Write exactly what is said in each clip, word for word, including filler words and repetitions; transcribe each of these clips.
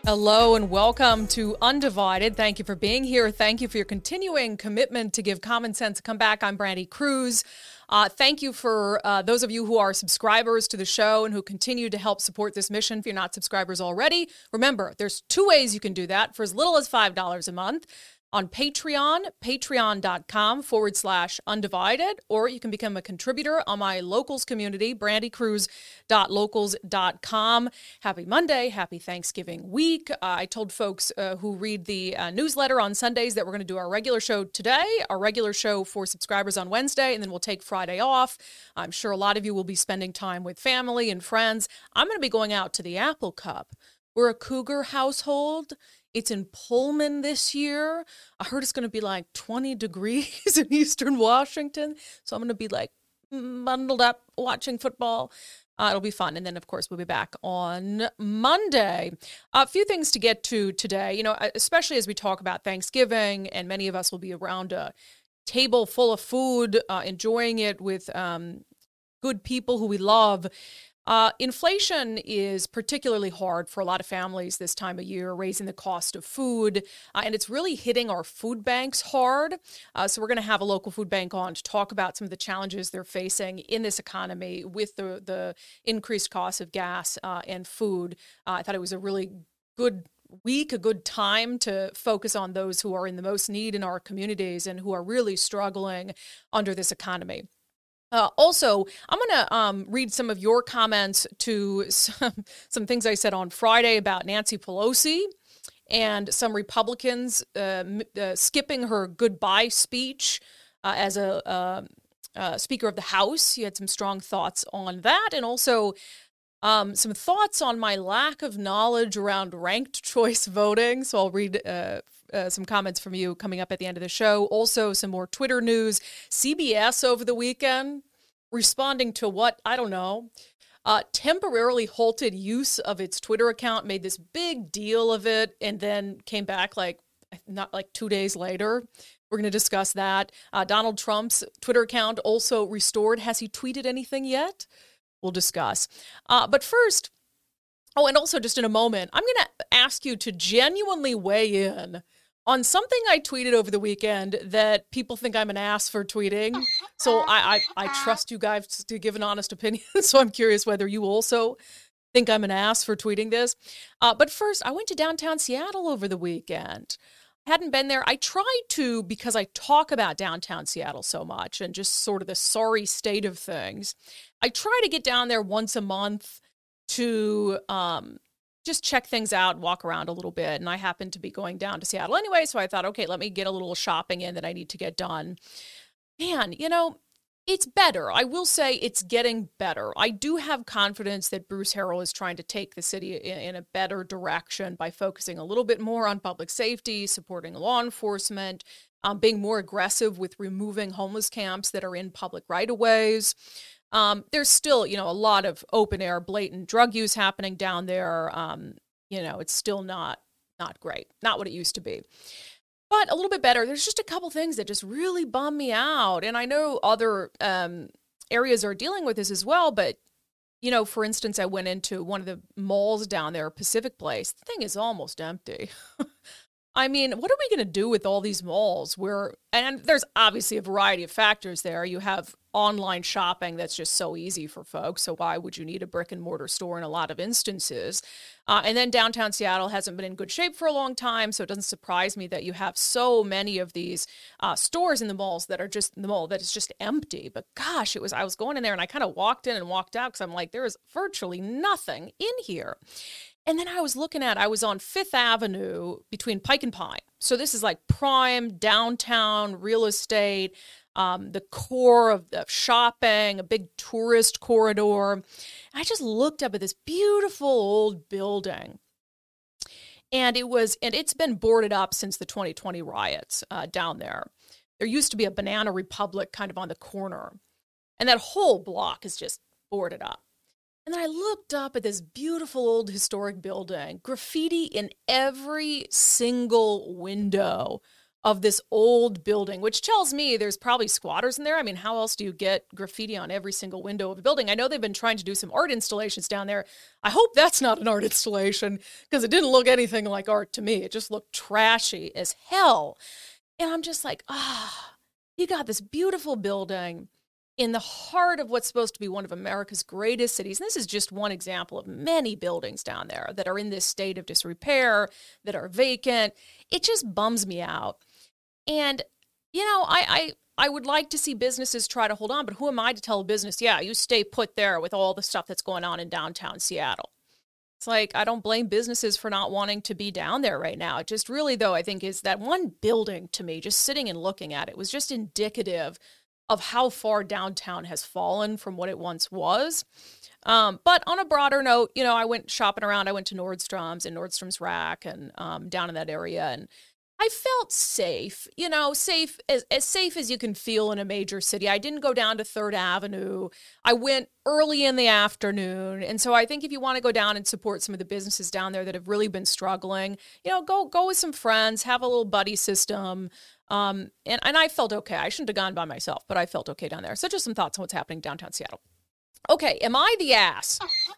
Hello and welcome to Undivided. Thank you for being here. Thank you for your continuing commitment to give common sense a comeback. I'm Brandy Cruz. Uh, thank you for uh, those of you who are subscribers to the show and who continue to help support this mission. If you're not subscribers already, remember, there's two ways you can do that for as little as five dollars a month. On Patreon, patreon.com forward slash undivided, or you can become a contributor on my locals community, brandy cruz dot locals dot com. Happy Monday, happy Thanksgiving week. Uh, I told folks uh, who read the uh, newsletter on Sundays that we're going to do our regular show today, our regular show for subscribers on Wednesday, and then we'll take Friday off. I'm sure a lot of you will be spending time with family and friends. I'm going to be going out to the Apple Cup. We're a Cougar household. It's in Pullman this year. I heard it's going to be like twenty degrees in Eastern Washington. So I'm going to be like bundled up watching football. Uh, it'll be fun. And then, of course, we'll be back on Monday. A few things to get to today, you know, especially as we talk about Thanksgiving, and many of us will be around a table full of food, uh, enjoying it with um, good people who we love. Uh, inflation is particularly hard for a lot of families this time of year, raising the cost of food, uh, and it's really hitting our food banks hard. Uh, so we're going to have a local food bank on to talk about some of the challenges they're facing in this economy with the, the increased cost of gas uh, and food. Uh, I thought it was a really good week, a good time to focus on those who are in the most need in our communities and who are really struggling under this economy. Uh, also, I'm going to um, read some of your comments to some, some things I said on Friday about Nancy Pelosi and some Republicans uh, uh, skipping her goodbye speech uh, as a uh, uh, Speaker of the House. You had some strong thoughts on that, and also um, some thoughts on my lack of knowledge around ranked choice voting. So I'll read uh, Uh, some comments from you coming up at the end of the show. Also, some more Twitter news. C B S over the weekend responding to what, I don't know, uh, temporarily halted use of its Twitter account, made this big deal of it, and then came back like not like two days later. We're going to discuss that. Uh, Donald Trump's Twitter account also restored. Has he tweeted anything yet? We'll discuss. Uh, but first, oh, and also just in a moment, I'm going to ask you to genuinely weigh in on something I tweeted over the weekend that people think I'm an ass for tweeting. So I, I, I trust you guys to give an honest opinion. So I'm curious whether you also think I'm an ass for tweeting this. Uh, but first, I went to downtown Seattle over the weekend. I hadn't been there. I tried to because I talk about downtown Seattle so much and just sort of the sorry state of things. I try to get down there once a month to um, just check things out, walk around a little bit. And I happened to be going down to Seattle anyway, so I thought, okay, let me get a little shopping in that I need to get done. Man, you know, it's better. I will say it's getting better. I do have confidence that Bruce Harrell is trying to take the city in, in a better direction by focusing a little bit more on public safety, supporting law enforcement, um, being more aggressive with removing homeless camps that are in public right-of-ways. Um, there's still, you know, a lot of open air, blatant drug use happening down there. Um, you know, it's still not not great, not what it used to be, but a little bit better. There's just a couple things that just really bum me out, and I know other um, areas are dealing with this as well. But you know, for instance, I went into one of the malls down there, Pacific Place. The thing is almost empty. I mean, what are we going to do with all these malls where, and there's obviously a variety of factors there. You have online shopping that's just so easy for folks. So why would you need a brick and mortar store in a lot of instances? Uh, and then downtown Seattle hasn't been in good shape for a long time. So it doesn't surprise me that you have so many of these uh, stores in the malls that are just in the mall that is just empty. But gosh, it was, I was going in there and I kind of walked in and walked out because I'm like, there is virtually nothing in here. And then I was looking at, I was on Fifth Avenue between Pike and Pine. So this is like prime downtown real estate, um, the core of the shopping, a big tourist corridor. I just looked up at this beautiful old building. And it was, and it's been boarded up since the twenty twenty riots uh, down there. There used to be a Banana Republic kind of on the corner. And that whole block is just boarded up. And then I looked up at this beautiful old historic building, graffiti in every single window of this old building, which tells me there's probably squatters in there. I mean, how else do you get graffiti on every single window of a building? I know they've been trying to do some art installations down there. I hope that's not an art installation, because it didn't look anything like art to me. It just looked trashy as hell. And I'm just like, ah, oh, you got this beautiful building in the heart of what's supposed to be one of America's greatest cities. And this is just one example of many buildings down there that are in this state of disrepair, that are vacant. It just bums me out. And, you know, I, I I would like to see businesses try to hold on, but who am I to tell a business, yeah, you stay put there with all the stuff that's going on in downtown Seattle? It's like, I don't blame businesses for not wanting to be down there right now. It just really, though, I think is that one building to me, just sitting and looking at it, was just indicative of how far downtown has fallen from what it once was. Um, but on a broader note, you know, I went shopping around. I went to Nordstrom's and Nordstrom's Rack and um, down in that area, and I felt safe, you know, safe, as, as safe as you can feel in a major city. I didn't go down to Third Avenue. I went early in the afternoon. And so I think if you want to go down and support some of the businesses down there that have really been struggling, you know, go go with some friends, have a little buddy system. Um, and, and I felt okay. I shouldn't have gone by myself, but I felt okay down there. So just some thoughts on what's happening downtown Seattle. Okay, am I the ass?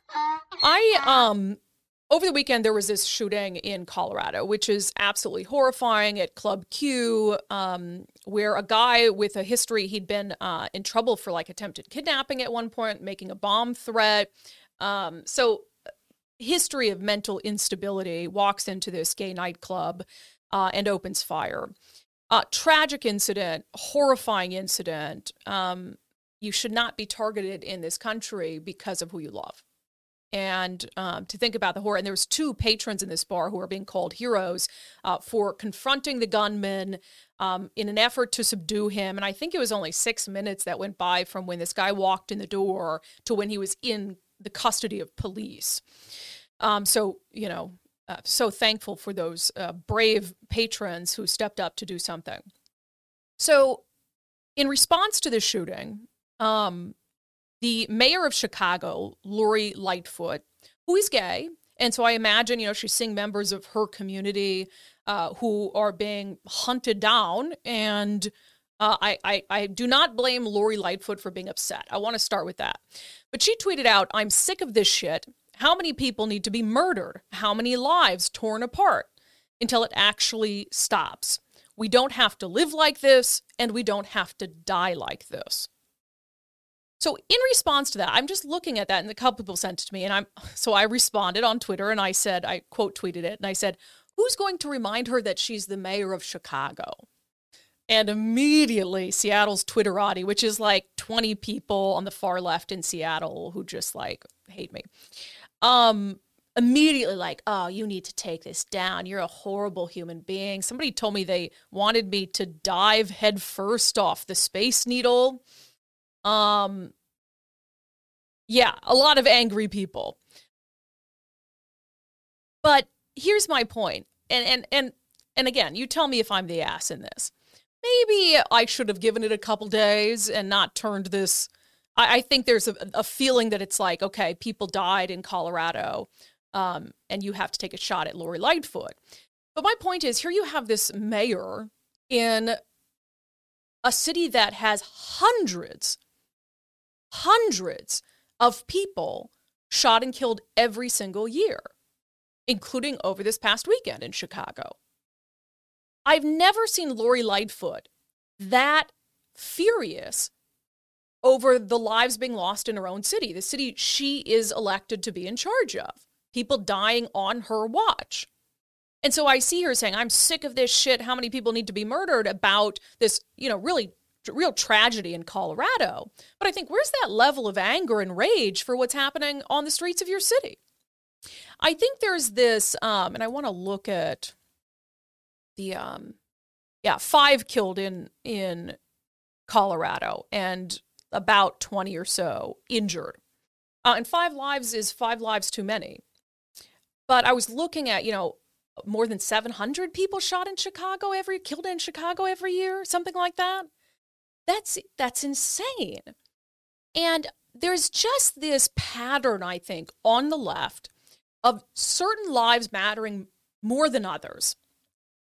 I, um... Over the weekend, there was this shooting in Colorado, which is absolutely horrifying, at Club Q, um, where a guy with a history, he'd been uh, in trouble for like attempted kidnapping at one point, making a bomb threat. Um, so history of mental instability, walks into this gay nightclub uh, and opens fire. Uh, tragic incident, horrifying incident. Um, you should not be targeted in this country because of who you love. And um, to think about the horror, and there was two patrons in this bar who are being called heroes uh, for confronting the gunman um, in an effort to subdue him. And I think it was only six minutes that went by from when this guy walked in the door to when he was in the custody of police. Um, so, you know, uh, so thankful for those uh, brave patrons who stepped up to do something. So in response to the shooting, um, the mayor of Chicago, Lori Lightfoot, who is gay, and so I imagine, you know, she's seeing members of her community uh, who are being hunted down, and uh, I, I, I do not blame Lori Lightfoot for being upset. I want to start with that. But she tweeted out, "I'm sick of this shit. How many people need to be murdered? How many lives torn apart until it actually stops? We don't have to live like this, and we don't have to die like this." So in response to that, I'm just looking at that, and a couple people sent it to me, and I'm so I responded on Twitter, and I said, I quote tweeted it, and I said, "Who's going to remind her that she's the mayor of Chicago?" And immediately Seattle's Twitterati, which is like twenty people on the far left in Seattle who just like hate me, um, immediately like, "Oh, you need to take this down. You're a horrible human being." Somebody told me they wanted me to dive headfirst off the Space Needle. Um, yeah, a lot of angry people. But here's my point. And, and, and, and again, you tell me if I'm the ass in this. Maybe I should have given it a couple days and not turned this. I, I think there's a, a feeling that it's like, okay, people died in Colorado, um, and you have to take a shot at Lori Lightfoot. But my point is, here you have this mayor in a city that has hundreds Hundreds of people shot and killed every single year, including over this past weekend in Chicago. I've never seen Lori Lightfoot that furious over the lives being lost in her own city, the city she is elected to be in charge of, people dying on her watch. And so I see her saying, "I'm sick of this shit. How many people need to be murdered?" about this, you know, really real tragedy in Colorado. But I think, where's that level of anger and rage for what's happening on the streets of your city? I think there's this, um, and I want to look at the, um, yeah, five killed in, in Colorado and about twenty or so injured. Uh, and five lives is five lives too many. But I was looking at, you know, more than seven hundred people shot in Chicago every, killed in Chicago every year, something like that. That's that's insane. And there's just this pattern, I think, on the left of certain lives mattering more than others.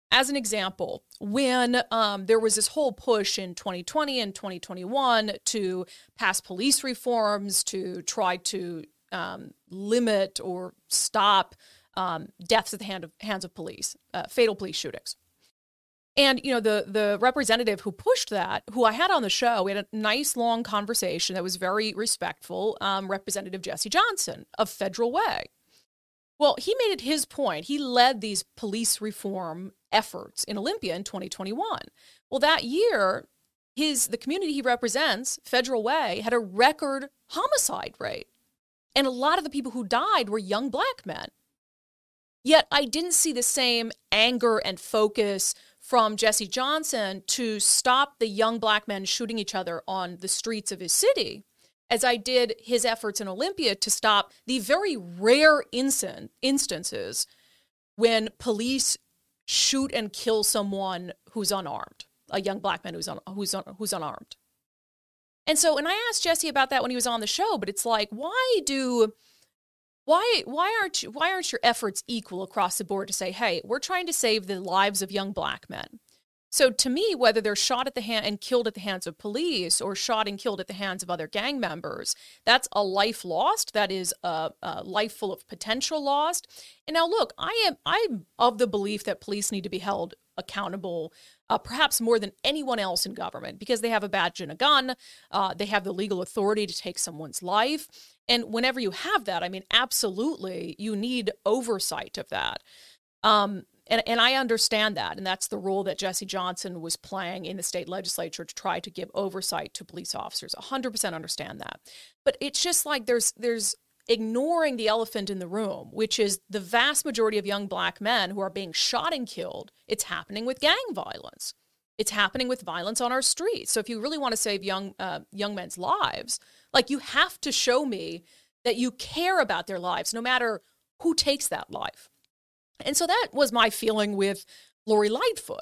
as an example, when um, there was this whole push in twenty twenty and twenty twenty-one to pass police reforms to try to um, limit or stop um, deaths at the hand of, hands of police, uh, fatal police shootings. And, you know, the the representative who pushed that, who I had on the show, we had a nice long conversation that was very respectful, um, Representative Jesse Johnson of Federal Way. Well, he made it his point. He led these police reform efforts in Olympia in twenty twenty-one. Well, that year, his the community he represents, Federal Way, had a record homicide rate. And a lot of the people who died were young black men. Yet I didn't see the same anger and focus from Jesse Johnson to stop the young black men shooting each other on the streets of his city as I did his efforts in Olympia to stop the very rare instant, instances when police shoot and kill someone who's unarmed, a young black man who's un, who's un, who's unarmed. And so, and I asked Jesse about that when he was on the show, but it's like, why do, why, why aren't you, why aren't your efforts equal across the board to say, hey, we're trying to save the lives of young black men? So to me, whether they're shot at the hand and killed at the hands of police or shot and killed at the hands of other gang members, that's a life lost. That is a, a life full of potential lost. And now, look, I am I'm of the belief that police need to be held accountable, uh, perhaps more than anyone else in government, because they have a badge and a gun. Uh, they have the legal authority to take someone's life. And whenever you have that, I mean, absolutely, you need oversight of that. Um, And, and I understand that, and that's the role that Jesse Johnson was playing in the state legislature to try to give oversight to police officers. one hundred percent understand that. But it's just like there's there's ignoring the elephant in the room, which is the vast majority of young black men who are being shot and killed. It's happening with gang violence. It's happening with violence on our streets. So if you really want to save young uh, young men's lives, like, you have to show me that you care about their lives, no matter who takes that life. And so that was my feeling with Lori Lightfoot.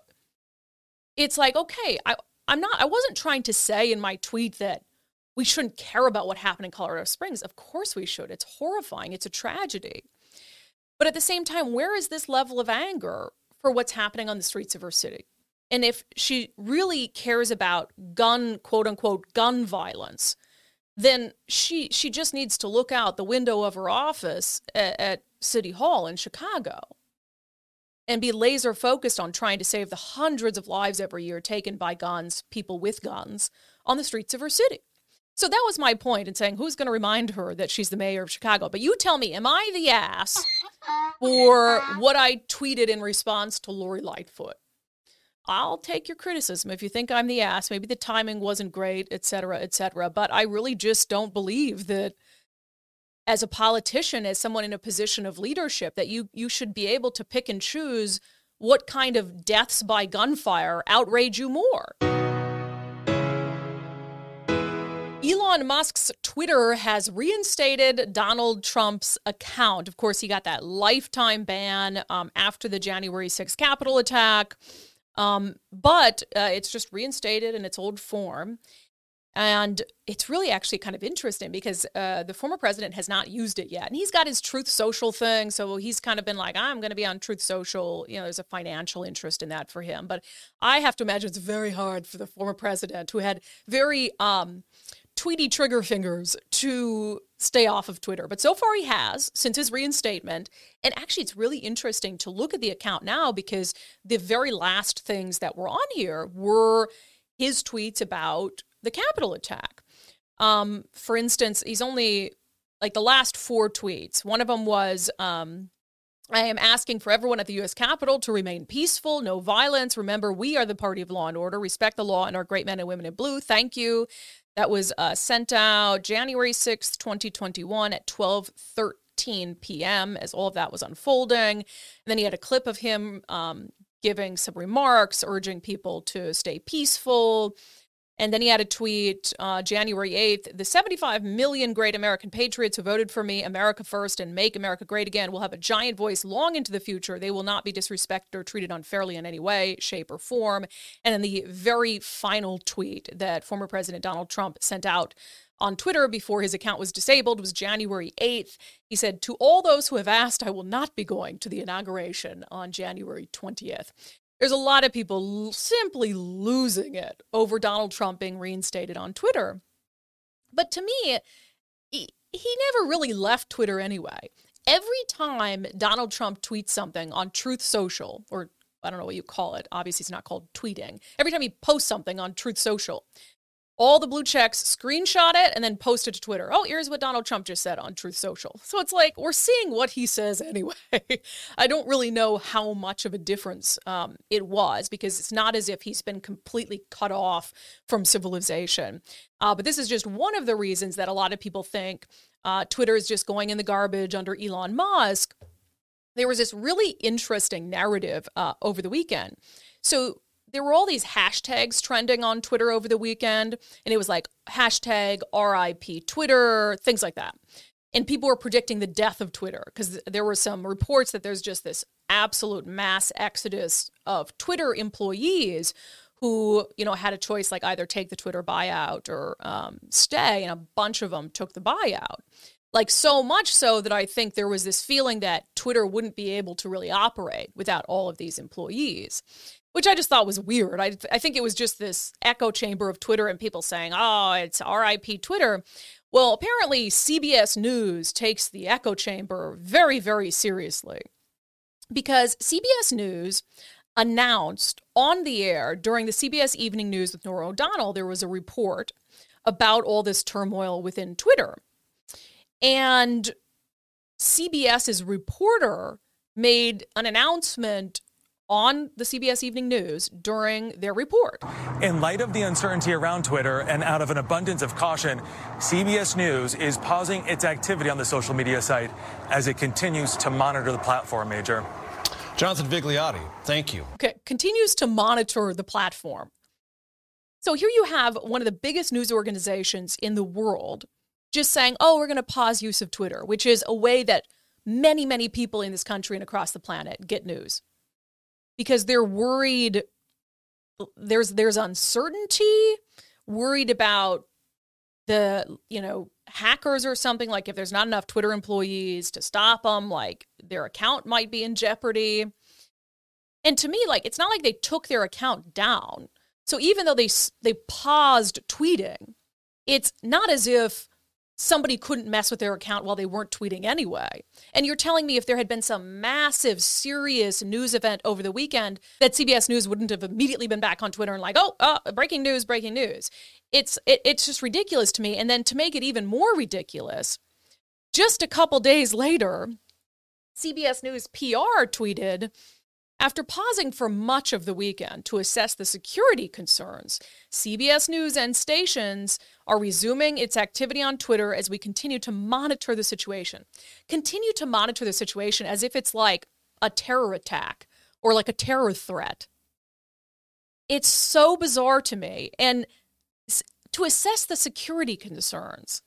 It's like, okay, I, I'm not, I wasn't trying to say in my tweet that we shouldn't care about what happened in Colorado Springs. Of course we should. It's horrifying. It's a tragedy. But at the same time, where is this level of anger for what's happening on the streets of her city? And if she really cares about gun, quote unquote, gun violence, then she she just needs to look out the window of her office at, at City Hall in Chicago and be laser focused on trying to save the hundreds of lives every year taken by guns, people with guns, on the streets of her city. So that was my point in saying, who's going to remind her that she's the mayor of Chicago? But you tell me, am I the ass for what I tweeted in response to Lori Lightfoot? I'll take your criticism if you think I'm the ass. Maybe the timing wasn't great, et cetera, et cetera. But I really just don't believe that as a politician, as someone in a position of leadership, that you you should be able to pick and choose what kind of deaths by gunfire outrage you more. Elon Musk's Twitter has reinstated Donald Trump's account. Of course, he got that lifetime ban um, after the January sixth Capitol attack, um, but uh, it's just reinstated in its old form. And it's really actually kind of interesting because uh, the former president has not used it yet. And he's got his Truth Social thing. So he's kind of been like, I'm going to be on Truth Social. You know, there's a financial interest in that for him. But I have to imagine it's very hard for the former president, who had very um, tweety trigger fingers, to stay off of Twitter. But so far he has, since his reinstatement. And actually, it's really interesting to look at the account now, because the very last things that were on here were his tweets about the Capitol attack. Um, for instance, he's only, like, the last four tweets. One of them was, um, I am asking for everyone at the U S Capitol to remain peaceful, no violence. Remember, we are the party of law and order. Respect the law and our great men and women in blue. Thank you. That was uh, sent out January sixth, twenty twenty-one at twelve thirteen p.m. as all of that was unfolding. And then he had a clip of him um, giving some remarks, urging people to stay peaceful. And then he had a tweet uh, January eighth, the seventy-five million great American patriots who voted for me, America first, and make America great again will have a giant voice long into the future. They will not be disrespected or treated unfairly in any way, shape, or form. And then the very final tweet that former President Donald Trump sent out on Twitter before his account was disabled was January eighth. He said, to all those who have asked, I will not be going to the inauguration on January twentieth. There's a lot of people simply losing it over Donald Trump being reinstated on Twitter. But to me, he, he never really left Twitter anyway. Every time Donald Trump tweets something on Truth Social, or I don't know what you call it, obviously it's not called tweeting, every time he posts something on Truth Social, all the blue checks screenshot it and then post it to Twitter. Oh, here's what Donald Trump just said on Truth Social. So it's like, we're seeing what he says anyway. I don't really know how much of a difference um, it was, because it's not as if he's been completely cut off from civilization. Uh, but this is just one of the reasons that a lot of people think uh, Twitter is just going in the garbage under Elon Musk. There was this really interesting narrative uh, over the weekend. So there were all these hashtags trending on Twitter over the weekend, and it was like hashtag R I P Twitter, things like that. And people were predicting the death of Twitter because there were some reports that there's just this absolute mass exodus of Twitter employees who, you know, had a choice like either take the Twitter buyout or um, stay, and a bunch of them took the buyout. Like so much so that I think there was this feeling that Twitter wouldn't be able to really operate without all of these employees, which I just thought was weird. I, I think it was just this echo chamber of Twitter and people saying, oh, it's R I P Twitter. Well, apparently C B S News takes the echo chamber very, very seriously, because C B S News announced on the air during the C B S Evening News with Norah O'Donnell, there was a report about all this turmoil within Twitter. And CBS's reporter made an announcement on the C B S Evening News during their report. In light of the uncertainty around Twitter and out of an abundance of caution, C B S News is pausing its activity on the social media site as it continues to monitor the platform, Major. Jonathan Vigliotti, thank you. Okay, continues to monitor the platform. So here you have one of the biggest news organizations in the world just saying, oh, we're going to pause use of Twitter, which is a way that many, many people in this country and across the planet get news. Because they're worried, there's there's uncertainty, worried about the, you know, hackers or something, like if there's not enough Twitter employees to stop them, like their account might be in jeopardy. And to me, like, it's not like they took their account down. So even though they they paused tweeting, it's not as if somebody couldn't mess with their account while they weren't tweeting anyway. And you're telling me if there had been some massive, serious news event over the weekend, that C B S News wouldn't have immediately been back on Twitter and like, oh, uh, breaking news, breaking news. It's it, it's just ridiculous to me. And then to make it even more ridiculous, just a couple days later, C B S News P R tweeted, after pausing for much of the weekend to assess the security concerns, C B S News and stations are resuming its activity on Twitter as we continue to monitor the situation. Continue to monitor the situation as if it's like a terror attack or like a terror threat. It's so bizarre to me. And to assess the security concerns.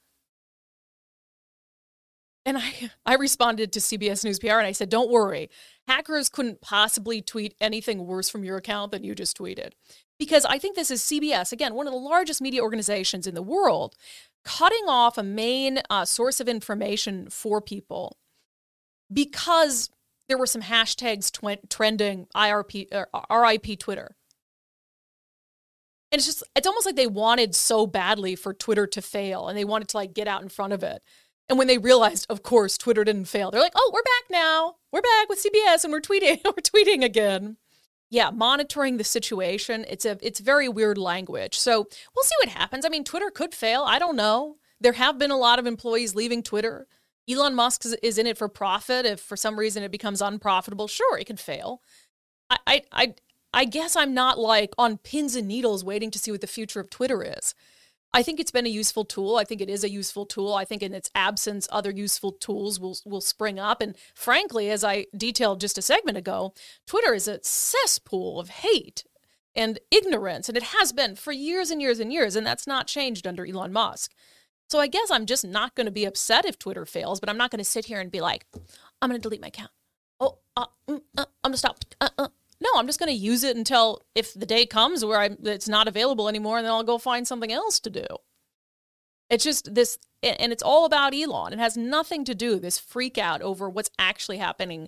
And I, I responded to C B S News P R and I said, don't worry. Hackers couldn't possibly tweet anything worse from your account than you just tweeted. Because I think this is C B S, again, one of the largest media organizations in the world, cutting off a main uh, source of information for people because there were some hashtags tw- trending I R P, uh, R I P Twitter. And it's just, it's almost like they wanted so badly for Twitter to fail and they wanted to like get out in front of it. And when they realized, of course, Twitter didn't fail, they're like, oh, we're back now. We're back with C B S and we're tweeting. We're tweeting again. Yeah, monitoring the situation. It's a it's very weird language. So we'll see what happens. I mean, Twitter could fail. I don't know. There have been a lot of employees leaving Twitter. Elon Musk is in it for profit. If for some reason it becomes unprofitable, sure, it could fail. I I I, I guess I'm not like on pins and needles waiting to see what the future of Twitter is. I think it's been a useful tool. I think it is a useful tool. I think in its absence, other useful tools will will spring up. And frankly, as I detailed just a segment ago, Twitter is a cesspool of hate and ignorance. And it has been for years and years and years. And that's not changed under Elon Musk. So I guess I'm just not going to be upset if Twitter fails, but I'm not going to sit here and be like, I'm going to delete my account. Oh, uh, mm, uh, I'm going to stop. Uh, uh. No, I'm just going to use it until if the day comes where I'm, it's not available anymore, and then I'll go find something else to do. It's just this, and it's all about Elon. It has nothing to do, this freak out over what's actually happening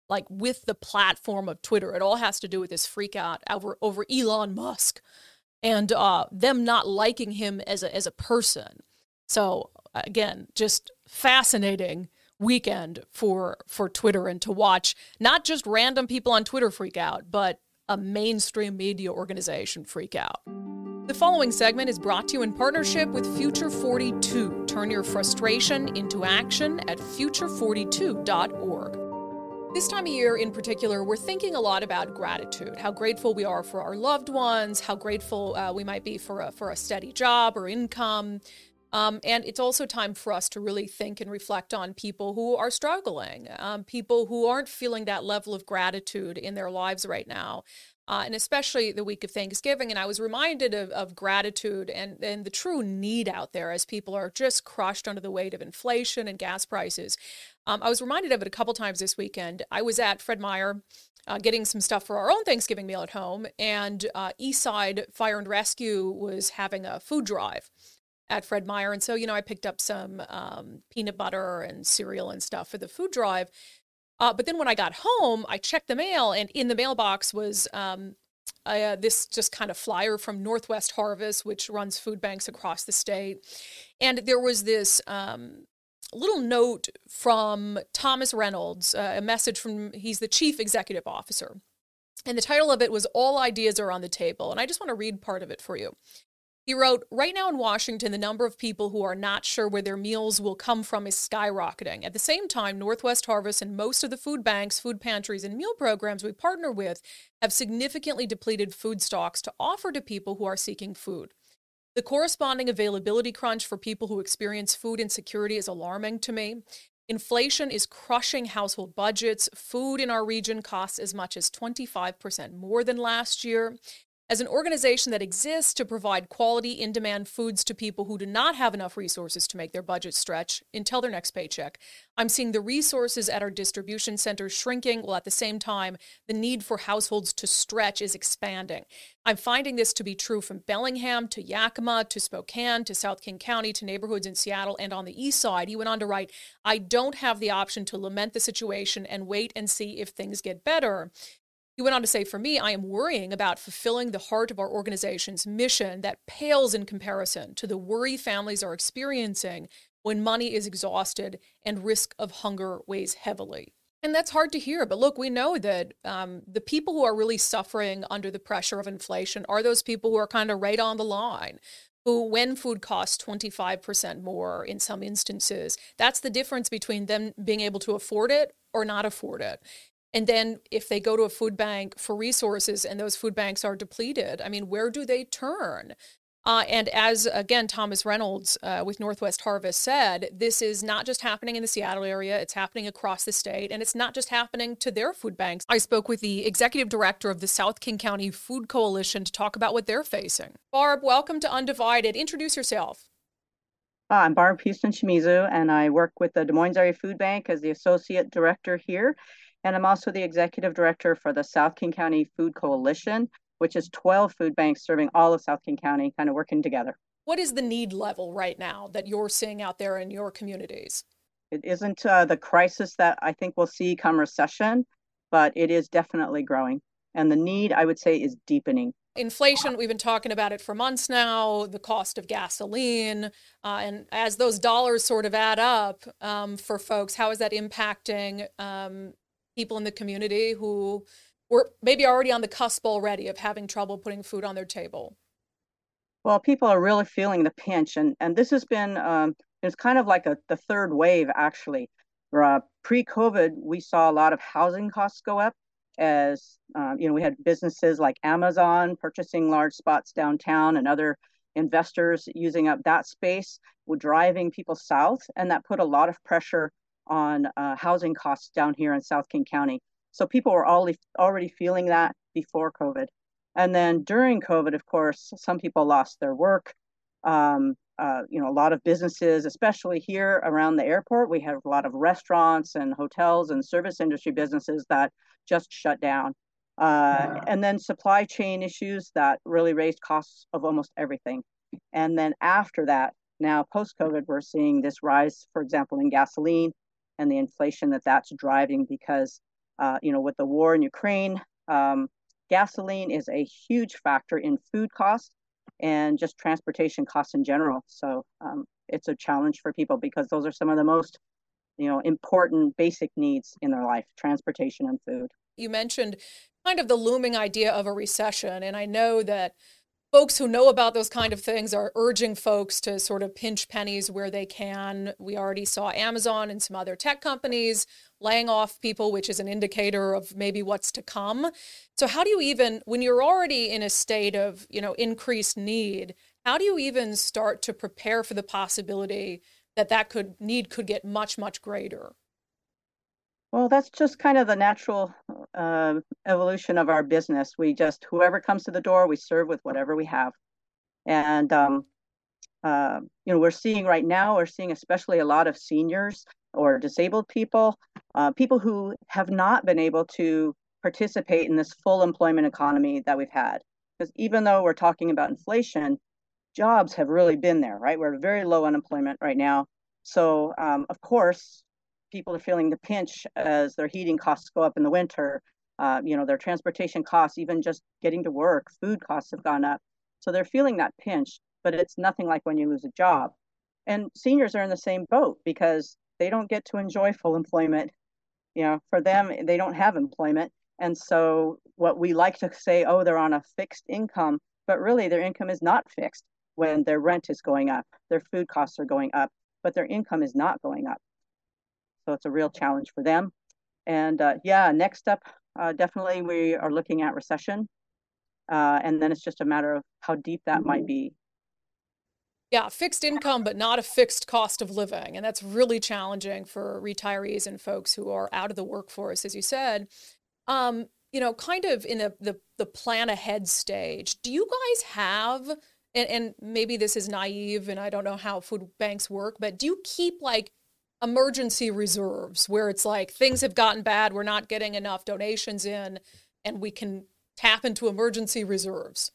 like with the platform of Twitter. It all has to do with this freak out over, over Elon Musk and uh, them not liking him as a, as a person. So again, just fascinating weekend for for Twitter, and to watch not just random people on Twitter freak out, but a mainstream media organization freak out. The following segment is brought to you in partnership with Future forty-two. Turn your frustration into action at future forty-two dot org. This time of year in particular, we're thinking a lot about gratitude, how grateful we are for our loved ones, how grateful uh, we might be for a, for a steady job or income. Um, and it's also time for us to really think and reflect on people who are struggling, um, people who aren't feeling that level of gratitude in their lives right now, uh, and especially the week of Thanksgiving. And I was reminded of, of gratitude and, and the true need out there as people are just crushed under the weight of inflation and gas prices. Um, I was reminded of it a couple times this weekend. I was at Fred Meyer Uh, getting some stuff for our own Thanksgiving meal at home, and uh, Eastside Fire and Rescue was having a food drive at Fred Meyer. And so, you know, I picked up some um, peanut butter and cereal and stuff for the food drive. Uh, but then when I got home, I checked the mail, and in the mailbox was um, uh, this just kind of flyer from Northwest Harvest, which runs food banks across the state. And there was this um, little note from Thomas Reynolds, uh, a message from, he's the chief executive officer. And the title of it was "All Ideas Are on the Table." And I just want to read part of it for you. He wrote, "Right now in Washington, the number of people who are not sure where their meals will come from is skyrocketing. At the same time, Northwest Harvest and most of the food banks, food pantries, and meal programs we partner with have significantly depleted food stocks to offer to people who are seeking food. The corresponding availability crunch for people who experience food insecurity is alarming to me. Inflation is crushing household budgets. Food in our region costs as much as twenty-five percent more than last year. As an organization that exists to provide quality, in-demand foods to people who do not have enough resources to make their budget stretch until their next paycheck, I'm seeing the resources at our distribution centers shrinking, while at the same time, the need for households to stretch is expanding. I'm finding this to be true from Bellingham to Yakima to Spokane to South King County to neighborhoods in Seattle and on the east side." He went on to write, "I don't have the option to lament the situation and wait and see if things get better." He went on to say, "For me, I am worrying about fulfilling the heart of our organization's mission that pales in comparison to the worry families are experiencing when money is exhausted and risk of hunger weighs heavily." And that's hard to hear. But look, we know that um, the people who are really suffering under the pressure of inflation are those people who are kind of right on the line, who, when food costs twenty-five percent more in some instances, that's the difference between them being able to afford it or not afford it. And then if they go to a food bank for resources and those food banks are depleted, I mean, where do they turn? Uh, and as, again, Thomas Reynolds uh, with Northwest Harvest said, this is not just happening in the Seattle area, it's happening across the state, and it's not just happening to their food banks. I spoke with the executive director of the South King County Food Coalition to talk about what they're facing. Barb, welcome to Undivided. Introduce yourself. Uh, I'm Barb Houston-Shimizu, and I work with the Des Moines Area Food Bank as the associate director here. And I'm also the executive director for the South King County Food Coalition, which is twelve food banks serving all of South King County, kind of working together. What is the need level right now that you're seeing out there in your communities? It isn't uh, the crisis that I think we'll see come recession, but it is definitely growing. And the need, I would say, is deepening. Inflation, we've been talking about it for months now, the cost of gasoline, uh, and as those dollars sort of add up um, for folks, how is that impacting um, people in the community who were maybe already on the cusp already of having trouble putting food on their table? Well, people are really feeling the pinch, and, and this has been, um, it's kind of like a, the third wave, actually. Uh, pre-COVID, we saw a lot of housing costs go up as, um, you know, we had businesses like Amazon purchasing large spots downtown and other investors using up that space, were driving people south, and that put a lot of pressure on uh, housing costs down here in South King County. So people were already, already feeling that before COVID. And then during COVID, of course, some people lost their work. Um, uh, you know, a lot of businesses, especially here around the airport, we have a lot of restaurants and hotels and service industry businesses that just shut down. Uh, and then supply chain issues that really raised costs of almost everything. And then after that, now post-COVID, we're seeing this rise, for example, in gasoline and the inflation that that's driving, because Uh, you know, with the war in Ukraine, um, gasoline is a huge factor in food costs and just transportation costs in general. So um, it's a challenge for people because those are some of the most, you know, important basic needs in their life: transportation and food. You mentioned kind of the looming idea of a recession, and I know that folks who know about those kind of things are urging folks to sort of pinch pennies where they can. We already saw Amazon and some other tech companies laying off people, which is an indicator of maybe what's to come. So how do you even, when you're already in a state of, you know, increased need, how do you even start to prepare for the possibility that that could need could get much, much greater? Well, that's just kind of the natural uh, evolution of our business. We just, whoever comes to the door, we serve with whatever we have. And, um, uh, you know, we're seeing right now, we're seeing especially a lot of seniors or disabled people, uh, people who have not been able to participate in this full employment economy that we've had. Because even though we're talking about inflation, jobs have really been there, right? We're very low unemployment right now. So, um, of course, people are feeling the pinch as their heating costs go up in the winter. Uh, you know, their transportation costs, even just getting to work, food costs have gone up. So they're feeling that pinch, but it's nothing like when you lose a job. And seniors are in the same boat because they don't get to enjoy full employment. You know, for them, they don't have employment. And so what we like to say, oh, they're on a fixed income, but really their income is not fixed when their rent is going up, their food costs are going up, but their income is not going up. So it's a real challenge for them. And uh, yeah, next up, uh, definitely we are looking at recession. Uh, and then it's just a matter of how deep that might be. Yeah, fixed income, but not a fixed cost of living. And that's really challenging for retirees and folks who are out of the workforce, as you said. Um, you know, kind of in the, the, the plan ahead stage, do you guys have, and, and maybe this is naive and I don't know how food banks work, but do you keep like emergency reserves where it's like things have gotten bad, we're not getting enough donations in, and we can tap into emergency reserves?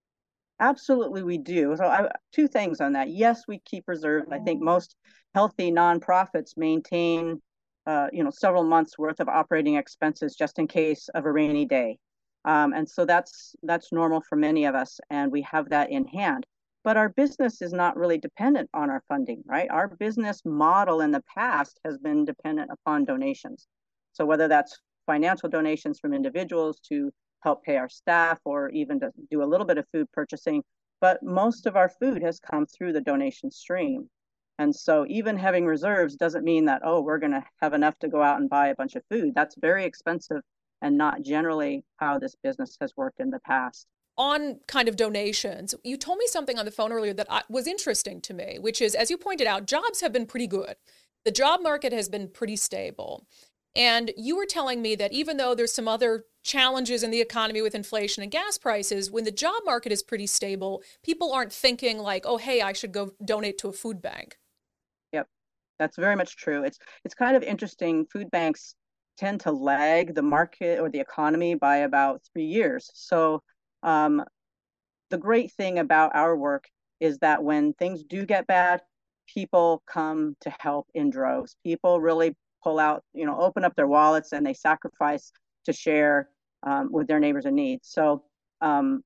Absolutely, we do. So, I, two things on that. Yes, we keep reserves. I think most healthy nonprofits maintain, uh, you know, several months worth of operating expenses just in case of a rainy day, um, and so that's that's normal for many of us, and we have that in hand. But our business is not really dependent on our funding, right? Our business model in the past has been dependent upon donations. So whether that's financial donations from individuals to help pay our staff or even to do a little bit of food purchasing, but most of our food has come through the donation stream. And so even having reserves doesn't mean that, oh, we're going to have enough to go out and buy a bunch of food. That's very expensive and not generally how this business has worked in the past. On kind of donations, you told me something on the phone earlier that was interesting to me, which is, as you pointed out, jobs have been pretty good. The job market has been pretty stable. And you were telling me that even though there's some other challenges in the economy with inflation and gas prices, when the job market is pretty stable, people aren't thinking like, oh, hey, I should go donate to a food bank. Yep, that's very much true. It's it's kind of interesting. Food banks tend to lag the market or the economy by about three years. So um, the great thing about our work is that when things do get bad, people come to help in droves. People really pull out, you know, open up their wallets and they sacrifice to share um, with their neighbors in need. So um,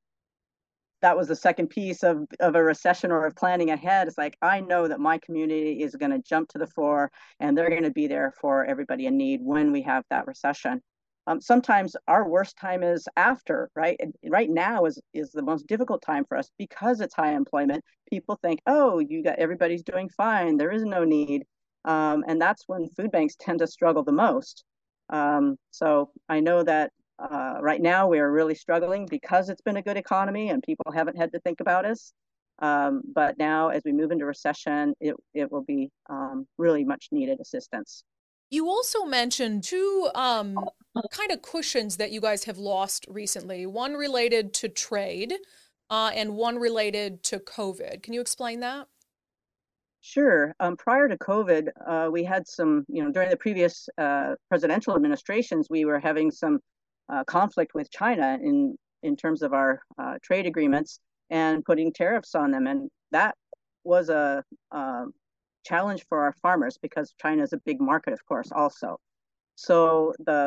that was the second piece of, of a recession or of planning ahead. It's like, I know that my community is going to jump to the fore and they're going to be there for everybody in need when we have that recession. Um, sometimes our worst time is after, right? And right now is is the most difficult time for us because it's high employment. People think, oh, you got everybody's doing fine. There is no need. Um, and that's when food banks tend to struggle the most. Um, so I know that uh, right now we are really struggling because it's been a good economy and people haven't had to think about us. Um, but now as we move into recession, it, it will be um, really much needed assistance. You also mentioned two um, kind of cushions that you guys have lost recently, one related to trade uh, and one related to COVID. Can you explain that? Sure. Um, prior to COVID, uh, we had some, you know, during the previous uh, presidential administrations, we were having some uh, conflict with China in, in terms of our uh, trade agreements and putting tariffs on them. And that was a, a challenge for our farmers because China is a big market, of course, also. So the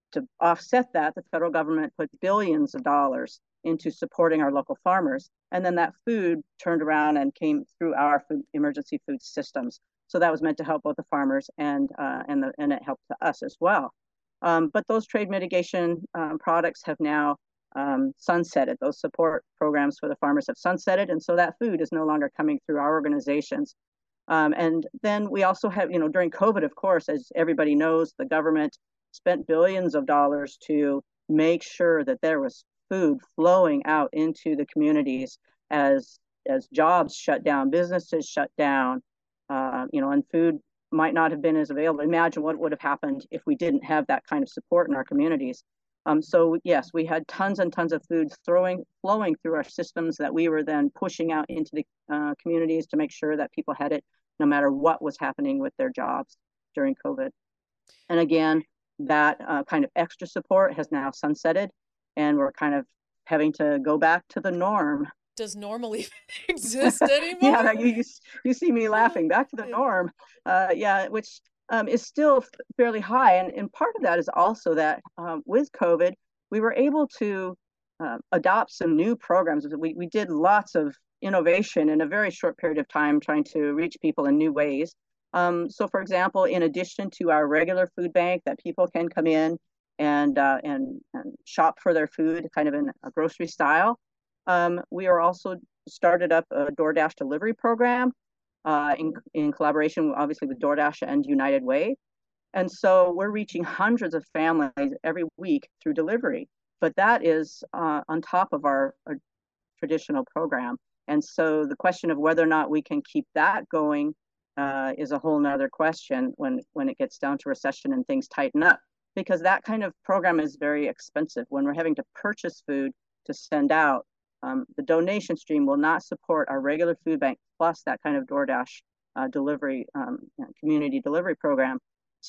to offset that, the federal government put billions of dollars into supporting our local farmers. And then that food turned around and came through our food, emergency food systems. So that was meant to help both the farmers and uh, and the and it helped us as well. Um, but those trade mitigation um, products have now um, sunsetted. Those support programs for the farmers have sunsetted, and so that food is no longer coming through our organizations. Um, and then we also have, you know, during COVID, of course, as everybody knows, the government spent billions of dollars to make sure that there was food flowing out into the communities as as jobs shut down, businesses shut down, uh, you know, and food might not have been as available. Imagine what would have happened if we didn't have that kind of support in our communities. Um, so yes, we had tons and tons of food throwing, flowing through our systems that we were then pushing out into the uh, communities to make sure that people had it no matter what was happening with their jobs during COVID. And again, that uh, kind of extra support has now sunsetted, and we're kind of having to go back to the norm. Does normal even exist anymore? Yeah, you, you you see me laughing. Back to the norm. Uh, yeah, which um, is still fairly high, and and part of that is also that um, with COVID, we were able to uh, adopt some new programs. We we did lots of innovation in a very short period of time, trying to reach people in new ways. Um, so, for example, in addition to our regular food bank that people can come in and uh, and, and shop for their food, kind of in a grocery style. Um, we are also started up a DoorDash delivery program uh, in, in collaboration, obviously, with DoorDash and United Way. And so we're reaching hundreds of families every week through delivery. But that is uh, on top of our, our traditional program. And so the question of whether or not we can keep that going uh, is a whole nother question when, when it gets down to recession and things tighten up. Because that kind of program is very expensive. When we're having to purchase food to send out, Um, the donation stream will not support our regular food bank plus that kind of DoorDash uh, delivery, um, you know, community delivery program.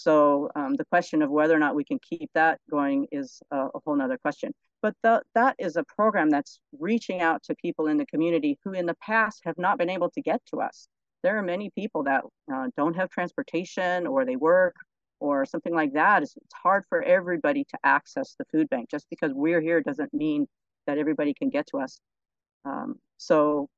So um, the question of whether or not we can keep that going is a, a whole nother question. But the, that is a program that's reaching out to people in the community who in the past have not been able to get to us. There are many people that uh, don't have transportation, or they work or something like that. It's, it's hard for everybody to access the food bank. Just because we're here doesn't mean that everybody can get to us. Um, so,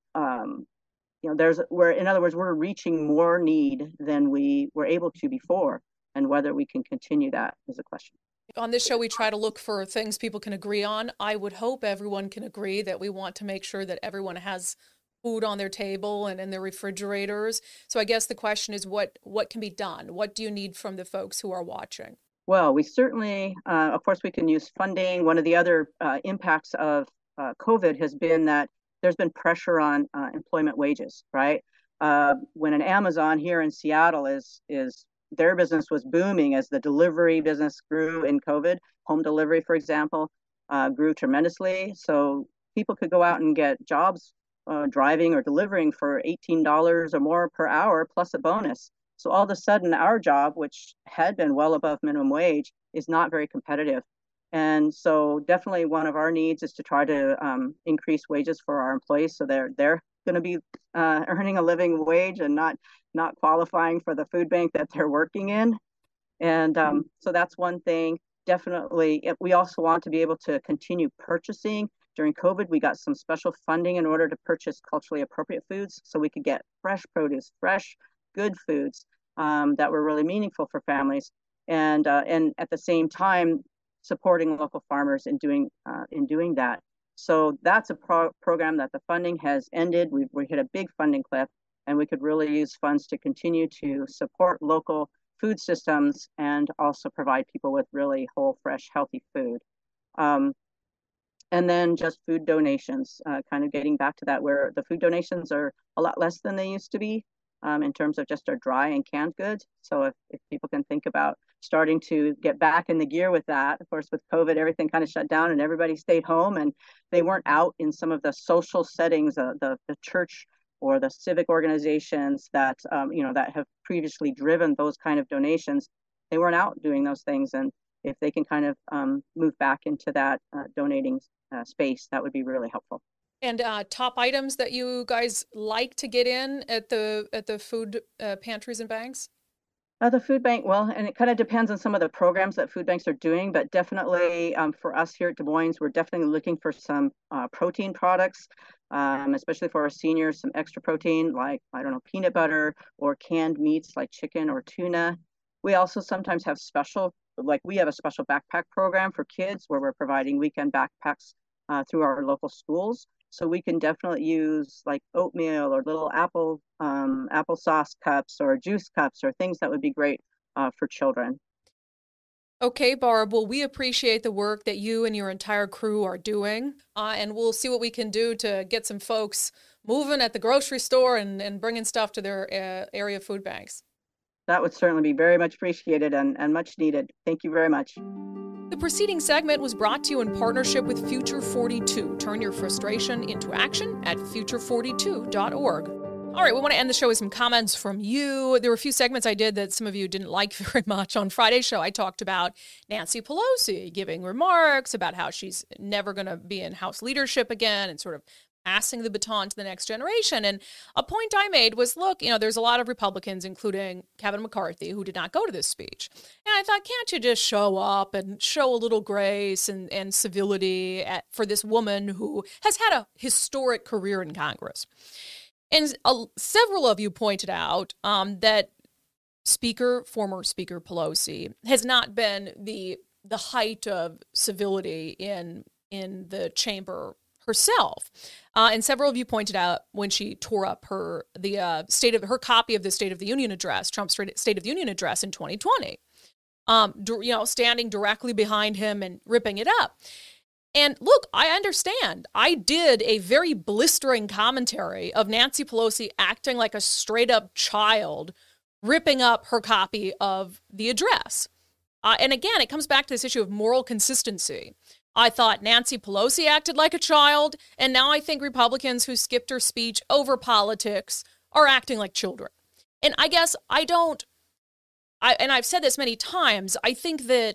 um, you know, there's we're in other words, we're reaching more need than we were able to before, and whether we can continue that is a question. On this show, we try to look for things people can agree on. I would hope everyone can agree that we want to make sure that everyone has food on their table and in their refrigerators. So I guess the question is, what what can be done? What do you need from the folks who are watching? Well, we certainly, uh, of course, we can use funding. One of the other uh, impacts of uh, COVID has been that there's been pressure on uh, employment wages, right? Uh, when an Amazon here in Seattle is, is their business was booming as the delivery business grew in COVID. Home delivery, for example, uh, grew tremendously. So people could go out and get jobs uh, driving or delivering for eighteen dollars or more per hour plus a bonus. So all of a sudden, our job, which had been well above minimum wage, is not very competitive. And so definitely one of our needs is to try to um, increase wages for our employees, so they're they're going to be uh, earning a living wage and not not qualifying for the food bank that they're working in. And um, so that's one thing. Definitely, we also want to be able to continue purchasing. During COVID, we got some special funding in order to purchase culturally appropriate foods, so we could get fresh produce, fresh good foods um, that were really meaningful for families, and uh, and at the same time supporting local farmers in doing uh, in doing that. So that's a pro- program that the funding has ended. We we hit a big funding cliff, and we could really use funds to continue to support local food systems and also provide people with really whole, fresh, healthy food. Um, and then just food donations, uh, kind of getting back to that, where the food donations are a lot less than they used to be. Um, in terms of just our dry and canned goods. So if, if people can think about starting to get back in the gear with that, of course, with COVID, everything kind of shut down and everybody stayed home and they weren't out in some of the social settings, uh, the, the church or the civic organizations that, um, you know, that have previously driven those kind of donations. They weren't out doing those things. And if they can kind of um, move back into that uh, donating uh, space, that would be really helpful. And uh, top items that you guys like to get in at the at the food uh, pantries and banks? Uh, the food bank, well, and it kind of depends on some of the programs that food banks are doing, but definitely um, for us here at Des Moines, we're definitely looking for some uh, protein products, um, especially for our seniors, some extra protein like, I don't know, peanut butter or canned meats like chicken or tuna. We also sometimes have special, like we have a special backpack program for kids where we're providing weekend backpacks uh, through our local schools. So we can definitely use like oatmeal or little apple um, applesauce cups or juice cups or things that would be great uh, for children. Okay, Barb. Well, we appreciate the work that you and your entire crew are doing, uh, and we'll see what we can do to get some folks moving at the grocery store and, and bringing stuff to their uh, area food banks. That would certainly be very much appreciated and, and much needed. Thank you very much. The preceding segment was brought to you in partnership with Future forty-two. Turn your frustration into action at future forty-two dot org. All right, we want to end the show with some comments from you. There were a few segments I did that some of you didn't like very much. On Friday's show, I talked about Nancy Pelosi giving remarks about how she's never going to be in House leadership again and sort of passing the baton to the next generation. And a point I made was, look, you know, there's a lot of Republicans, including Kevin McCarthy, who did not go to this speech. And I thought, can't you just show up and show a little grace and, and civility at, for this woman who has had a historic career in Congress? And uh, several of you pointed out um, that Speaker, former Speaker Pelosi, has not been the the height of civility in in the chamber herself. Uh, and several of you pointed out when she tore up her the uh, state of her copy of the State of the Union address, Trump's State of the Union address in twenty twenty, um, you know, standing directly behind him and ripping it up. And look, I understand. I did a very blistering commentary of Nancy Pelosi acting like a straight up child, ripping up her copy of the address. Uh, and again, it comes back to this issue of moral consistency. I thought Nancy Pelosi acted like a child, and now I think Republicans who skipped her speech over politics are acting like children. And I guess I don't, I and I've said this many times, I think that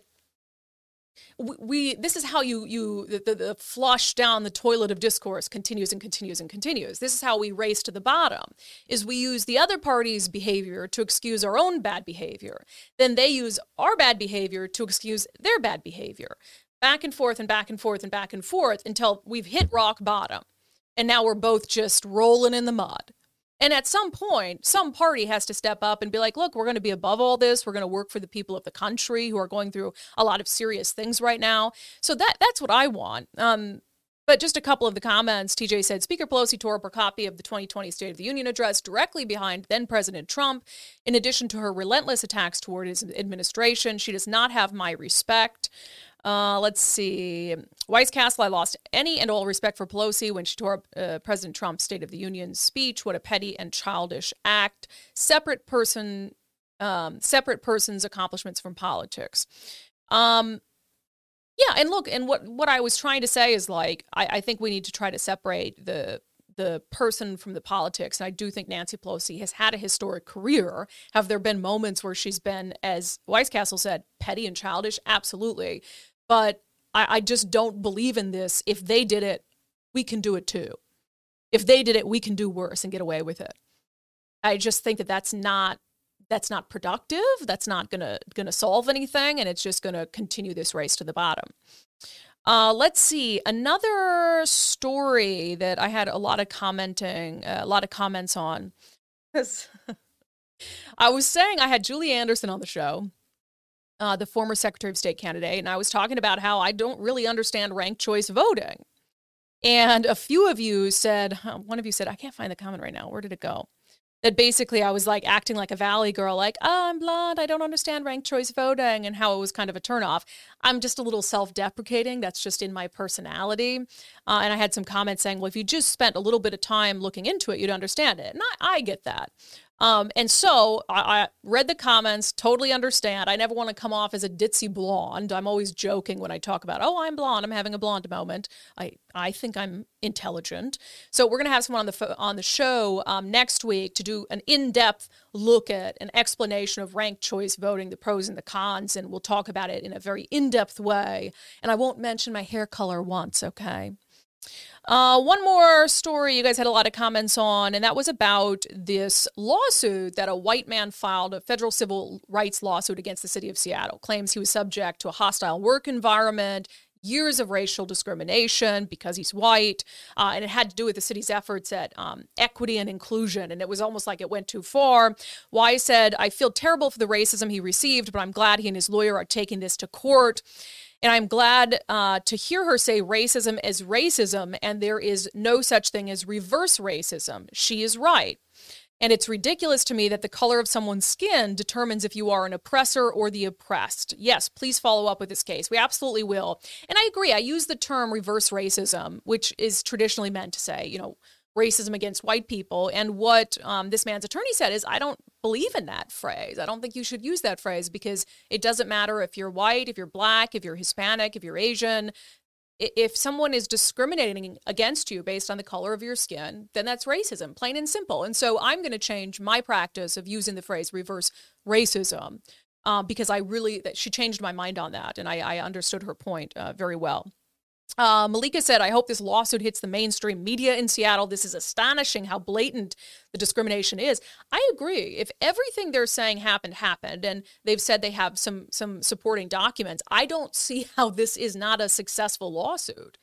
we, we this is how you, you the, the, the flush down the toilet of discourse continues and continues and continues. This is how we race to the bottom, is we use the other party's behavior to excuse our own bad behavior. Then they use our bad behavior to excuse their bad behavior. Back and forth and back and forth and back and forth until we've hit rock bottom. And now we're both just rolling in the mud. And at some point, some party has to step up and be like, look, we're going to be above all this. We're going to work for the people of the country who are going through a lot of serious things right now. So that that's what I want. Um, but just a couple of the comments. T J said, Speaker Pelosi tore up her copy of the twenty twenty State of the Union address directly behind then-President Trump. In addition to her relentless attacks toward his administration, she does not have my respect. Uh, let's see. Weiss Castle, I lost any and all respect for Pelosi when she tore up uh, President Trump's State of the Union speech. What a petty and childish act. Separate person, um, separate person's accomplishments from politics. Um, yeah, and look, and what, what I was trying to say is like, I, I think we need to try to separate the the person from the politics. And I do think Nancy Pelosi has had a historic career. Have there been moments where she's been, as Weiss Castle said, petty and childish? Absolutely. But I, I just don't believe in this. If they did it, we can do it too. If they did it, we can do worse and get away with it. I just think that that's not that's not productive. That's not gonna gonna solve anything, and it's just gonna continue this race to the bottom. Uh, let's see, another story that I had a lot of commenting, uh, a lot of comments on. I was saying I had Julie Anderson on the show. Uh, the former Secretary of State candidate, and I was talking about how I don't really understand ranked choice voting. And a few of you said, one of you said, I can't find the comment right now. Where did it go? That basically I was like acting like a Valley girl, like, oh, I'm blonde, I don't understand ranked choice voting, and how it was kind of a turnoff. I'm just a little self-deprecating. That's just in my personality. Uh, and I had some comments saying, well, if you just spent a little bit of time looking into it, you'd understand it. And I, I get that. Um, and so I, I read the comments, totally understand. I never want to come off as a ditzy blonde. I'm always joking when I talk about, oh, I'm blonde, I'm having a blonde moment. I, I think I'm intelligent. So we're going to have someone on the on the show um, next week to do an in-depth look at an explanation of ranked choice voting, the pros and the cons, and we'll talk about it in a very in-depth way. And I won't mention my hair color once, okay? Uh, one more story you guys had a lot of comments on, and that was about this lawsuit that a white man filed, a federal civil rights lawsuit against the city of Seattle. Claims he was subject to a hostile work environment, years of racial discrimination because he's white, uh, and it had to do with the city's efforts at um, equity and inclusion, and it was almost like it went too far. Wise said, I feel terrible for the racism he received, but I'm glad he and his lawyer are taking this to court. And I'm glad uh, to hear her say racism is racism, and there is no such thing as reverse racism. She is right. And it's ridiculous to me that the color of someone's skin determines if you are an oppressor or the oppressed. Yes, please follow up with this case. We absolutely will. And I agree. I use the term reverse racism, which is traditionally meant to say, you know, racism against white people. And what um, this man's attorney said is, I don't believe in that phrase. I don't think you should use that phrase because it doesn't matter if you're white, if you're black, if you're Hispanic, if you're Asian. If someone is discriminating against you based on the color of your skin, then that's racism, plain and simple. And so I'm going to change my practice of using the phrase reverse racism uh, because I really, that she changed my mind on that. And I, I understood her point uh, very well. Uh, Malika said, I hope this lawsuit hits the mainstream media in Seattle. This is astonishing how blatant the discrimination is. I agree. If everything they're saying happened, happened, and they've said they have some some supporting documents, I don't see how this is not a successful lawsuit.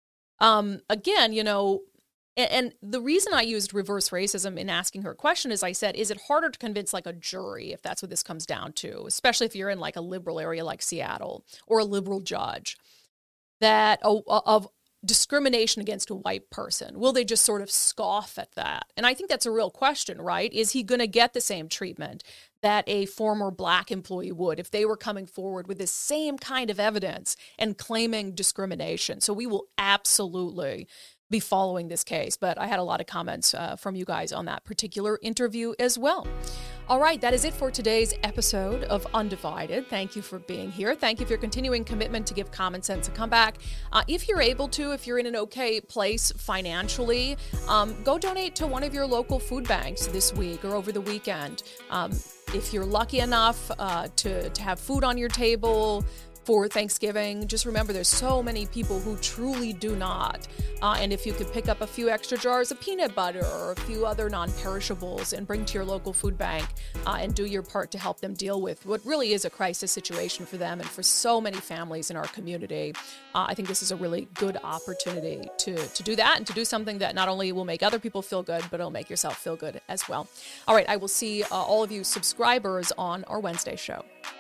Um, again, you know, and, and the reason I used reverse racism in asking her a question is I said, is it harder to convince like a jury if that's what this comes down to, especially if you're in like a liberal area like Seattle or a liberal judge? That uh, of discrimination against a white person? Will they just sort of scoff at that? And I think that's a real question, right? Is he going to get the same treatment that a former black employee would if they were coming forward with the same kind of evidence and claiming discrimination? So we will absolutely be following this case. But I had a lot of comments uh, from you guys on that particular interview as well. All right, that is it for today's episode of Undivided. Thank you for being here. Thank you for your continuing commitment to give common sense a comeback. Uh, if you're able to, if you're in an okay place financially, um, go donate to one of your local food banks this week or over the weekend. Um, if you're lucky enough uh, to, to have food on your table for Thanksgiving, just remember there's so many people who truly do not. Uh, and if you could pick up a few extra jars of peanut butter or a few other non-perishables and bring to your local food bank uh, and do your part to help them deal with what really is a crisis situation for them and for so many families in our community, uh, I think this is a really good opportunity to, to do that and to do something that not only will make other people feel good, but it'll make yourself feel good as well. All right, I will see uh, all of you subscribers on our Wednesday show.